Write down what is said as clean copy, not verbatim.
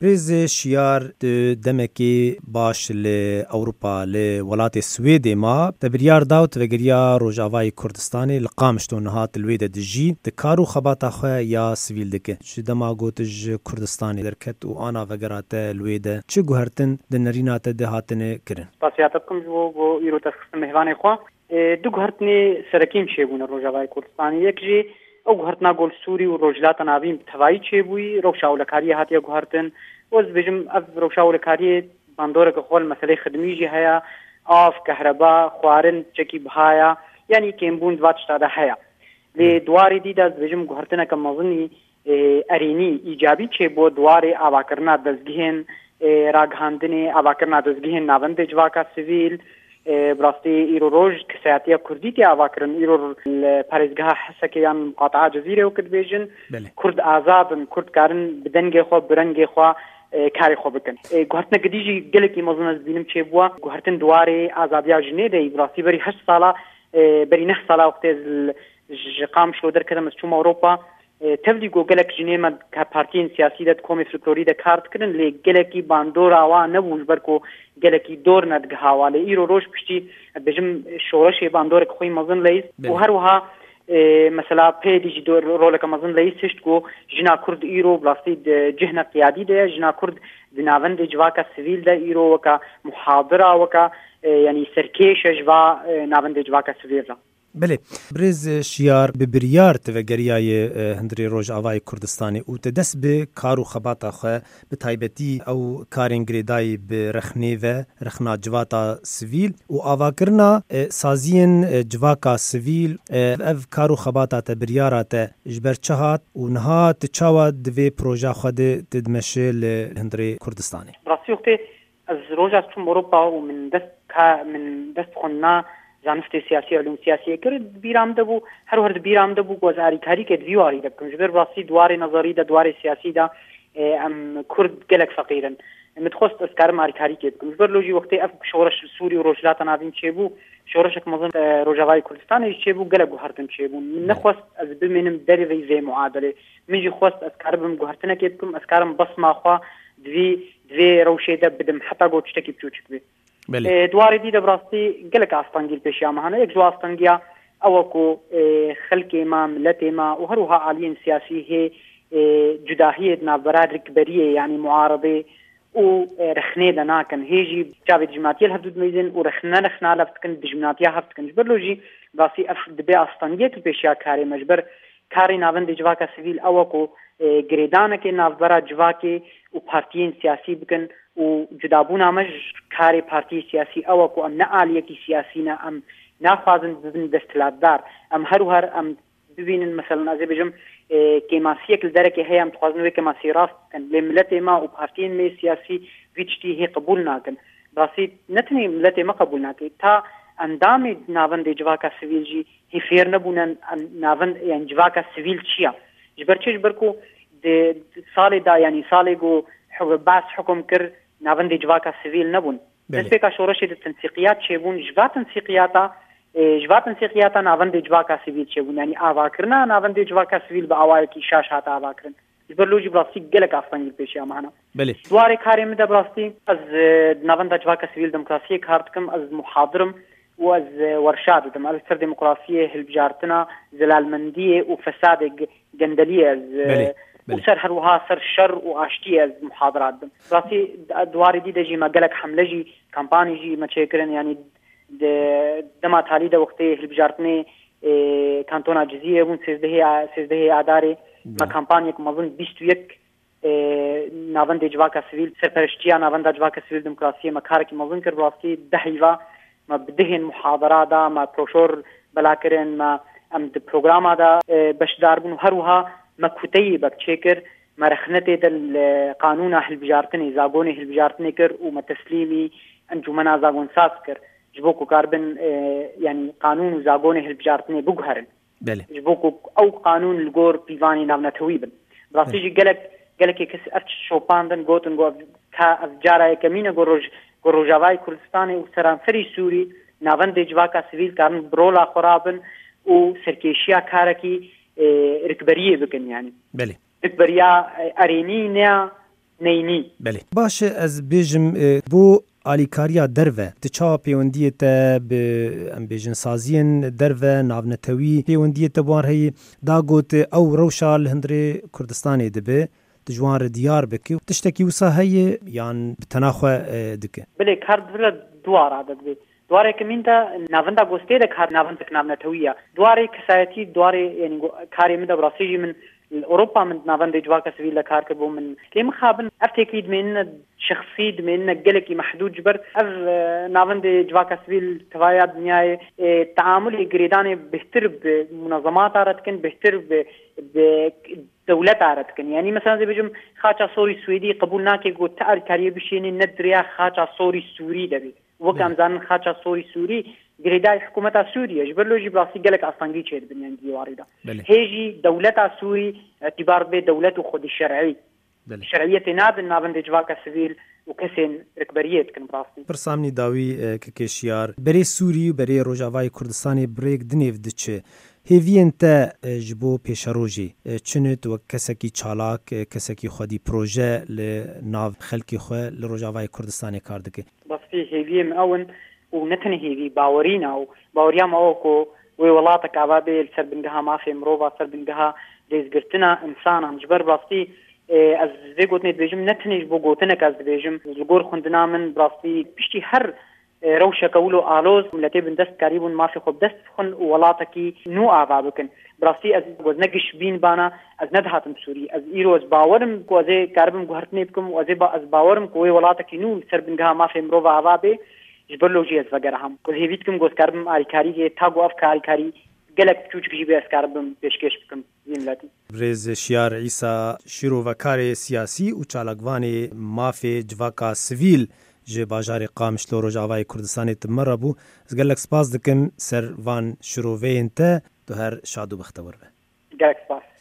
رز شیار دمکی باش لأوروبا لولات سوید ما تبریار داوت وگریا روجاوای کردستانی لقامشتو نهات الوید دجی دکارو خباتا خو یا سویل دکه شدما گوتج کردستانی درکت و آنا وگرات الوید چه گوهرتن دنرینات دهاتن کرن پاسیاتکم جو ایرو تخص مهوان خو دو گوهرتنی سرکیم شیبون روجاوای کردستانی یکجی او گوهرتنا گل سوری و روجلات ناویم توایی چه بوی روشاولکاری هاتیا گوهرتن وز بجم اف روشاولکاری باندورک خول مسئله خدمی جی هيا آف كهرباء خوارن چکی بهایا یعنی کمبون دوات شتاده هيا لی دواری دیده بجم گوهرتنا که مظنی ارینی ایجابی چه بو دواری آواکرنا دزگهن راگهاندن آواکرنا دزگهن ناوند جواکا سویل براستی ایرو روج کسیاتیا کردی تی آواکرن ایرو پارزگاه حسکه یا مقاطعه جزیره وکد بیجن کرد آزادن کرد کارن بدنگ خو برنگ خو کاری خو بکن گوهرتن گدیجی گلکی مزن از بینم چه بوا گوهرتن دواره آزادیا جنه دی براستی بری 8 ساله بری 9 ساله وقت قام شو در کدم از چوم اوروپا تبلیغو گلک جنه ما پارتین سیاسی دت کومی فلکلوری د کارت کردن لی گلکی باندورا وا نبوش برکو گلکی دور ندگه حواله ایرو روش پشتی بجم شورش باندور خوی مزن لیس و هر وها مثلا پیدی دور رولک مزن لیس شتگو جنا کرد ایرو بلاستی جهنه قیادی ده جنا کرد بناوند جواکا سویل ده ایرو وکا محاضره وکا یعنی سرکیش جوا ناوند جواکا سویل ده بله برز شیار ببریار توگریای هندری روج آوای کردستانی او تدس به کارو خباتا خو به تایبتی او کارین گریدای به رخنه و رخنا جواتا سویل و آواکرنا سازین جواکا سویل اف کارو خباتا تبریارات جبر چهات و نهات چاوا دوی پروژه خود تدمشه لهندری کردستانی براستی وقتی از روج از چون اوروپا و من دست خوننا زانستی سیاسی علوم سیاسی کرد بیرام دبو هر بیرام دبو گزاری کاری که دیواری دکن جبر راستی دوار نظری دا دوار سیاسی دا ام کرد گلک فقیرن متخصص اسکار ماری کاری که دکن جبر لوجی وقتی اف شورش سوری و روجلات نابین چه بو شورشک مزن روجاوای کردستان چه بو گلک گوهرتن چه بو نخواست از بمنم دری وی معادله میجی خواست اسکار بم گوهرتن که دکم اسکارم بس ما خوا دوی روشه ده بدم حتی گوچ تکی بچوچک بی دواری دیده براستی گلک آستانگیل پیشی آمهانه یک جو آستانگیا اوکو خلق ما ملت ما و هروها عالین سیاسی ہے جداهی نابراد رکبریه یعنی معارضه و رخنه دناکن هیجی جاوید جماعتی الحدود میزن و رخنه لفتکن دجمناتی هفتکن جبر لوجی براستی اف دبی آستانگیه که پیشی کاری مجبر کاری ناوند جواکا سویل اوکو گریدانه که نابرا جواکی و پارتیین سیاسی بکن و جدابونا مج کاری پارتی سیاسی اوکو ام نعالیه کی سیاسی نا ام نافازن ببین دستلاتدار ام هر ام ببینن مثلا از بجم کماسیه کل درکه هی ام تخوازنوی کماسی راست کن لملت ما و پارتین می سیاسی ویچتی هی قبول ناکن براسی نتنی ملت ما قبول ناکن تا اندام ناوند جواکا سویل جی هی فیر نبونن ناوند یعنی جواکا سویل چیا جبر کو سال دا یعنی سال گو باس حکم کر ناوند جواکا سویل نبون دسته کا شورش تنسیقیات چبون جوات تنسیقیاتا ناوند جواکا سویل چبون یعنی آواکرنا ناوند جواکا سویل با اوای کی شاشات آواکرن برلوجی براستی گلک آستانگیل پیشی آمانا دواره کاری مده براستی از ناوند جواکا سویل دموکراسی کارتکم از محاضرم و از ورشاد دم از سر دموکراسی هلبجارتنا زلالمندی و فساد گندلی از وسر هروها سر شر و آشتی از محاضرات دم راستی دواری دیده جی ما گلک حمله جی کمپانی جی ما چه کرن یعنی دما تالی ده وقتی هلبجارتنی کانتونا جزیه بون 13 آداره ما کمپانی که مظن 21 ناوند جواکا سویل سرپرشتیا ناوند جواکا سویل دموکراسی ما کار که مظن کرد راستی دهیوا ما بدهن محاضرات دا ما پروشور بلا کرن ما ام د پروگرام دا بشدار بون هروها ما كتيبك شكر ما رخنتي دل قانون هلبجارتني زاغوني هلبجارتني كر وما تسليمي انجمنا زاغون ساسكر جبوكو كاربن يعني قانون زاغوني هلبجارتني بوغهرن جبوكو او قانون الجور بيفاني نافنا تويبن براسيجي قالك كس ارتش شوباندن غوتن غو كا جارا كمينه گروجاوای کردستانی و سرانسری سوری ناوند جواکا سویل کارن برولا خرابن و سرکیشیا کارکی رکبریه بکن یعنی بله رکبریا ارینی نینی. بله باش از بیجم بو آلیکاریا دروه تچا پیوندیت به ام بیجن سازین دروه ناونتوی پیوندیت بوار هی دا گوت او روشال هندری کردستانی دبه تجوار دیار بکی تشتکی وسا هی یان بتناخو دکه. بله کارد دوار عدد بی دواره کمین دا ناوندا گوسته دا کار ناوندک ناونتویه دواره کسایتی دواره یعنی کاری من دا براسیجی من اوروبا من ناوند جواکا سویل کار کبو من لیم خابن افتكيد من شخصي من قلقي محدود جبر ناوند جواكا سويل توايا دنياي تعامل جريداني بهتر بمنظمات عرتكن بهتر بدولات عرتكن يعني مثلا زي بجم خاچا سوري سويدي قبول ناكي قو تعال كاريه بشيني ندريا خاچا سوري سوري دبي وكام زان خاچا سوري سوري جريداي حكومة سوريا جبرلو جبراسي قلق أصلاً جيد بنيان ديواري دا هيجي دولة سوري اعتبار بدولته خود الشرعي الشرعية ناد النابند جواكا سويل وكسين ركبريت كن براسي برسامني داوي ككشيار بري سوري وبري روجاواي كردستاني بريك دنيف دچه هیوین تا جبو پیشروجی چنت و کسکی چالاک کسکی خودی پروژه لناو خلکی خو لروجاوای کردستان کار دکه بس في هیویم اون ونتنه هیوی باورین او باوریم او کو وی ولاتک عبابه سر بنگها ما في مروبا سر بنگها دزگرتنا انسان هم جبر براستی از زی گوتنی بيجم نتنه جبو گوتنک از بيجم زگور خوندنا من براستی پشتی هر روشة كولو آلوز ملتي بندست قريبون ما في خب دست خن ولاتكي نو آبابكن براسي از وزنقش بين بانا از ندهاتم سوري از إيرو از باورم كو ازي كاربم قهرتني بكم وازي از باورم كوي ولاتكي نو سربنگها ما في مروفا آبابي جبرلو جي از وگرهم كو هيويتكم گوز كاربم آريكاري تاقو أفك آريكاري قلق چوچ جيبه از كاربم بيشكش بكم زيملاتي برز شیار عیسی شیرو وکار سیاسی و چالکوانی مافی جواکا سویل جه باجار قامشلو روجاوای کردستانی تمر بو از گلک سپاس دکم سر وان شروعه انت تو هر شادو بختور به گلک سپاس